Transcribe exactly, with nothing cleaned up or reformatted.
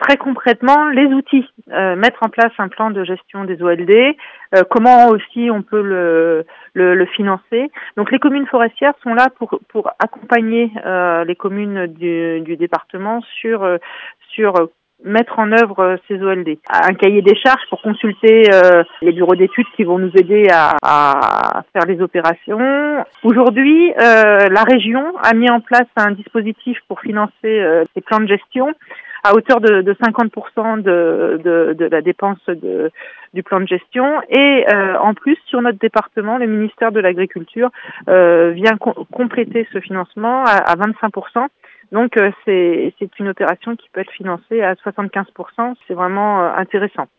très concrètement, les outils, euh, mettre en place un plan de gestion des O L D, euh, comment aussi on peut le, le, le financer. Donc les communes forestières sont là pour, pour accompagner euh, les communes du, du département sur, euh, sur mettre en œuvre euh, ces O L D. Un cahier des charges pour consulter euh, les bureaux d'études qui vont nous aider à, à faire les opérations. Aujourd'hui, euh, la région a mis en place un dispositif pour financer euh, ces plans de gestion à hauteur de, de cinquante pour cent de, de, de la dépense de, du plan de gestion. Et euh, en plus, sur notre département, le ministère de l'Agriculture euh, vient co- compléter ce financement à, à vingt-cinq pour cent. Donc euh, c'est, c'est une opération qui peut être financée à soixante-quinze pour cent. C'est vraiment euh, intéressant.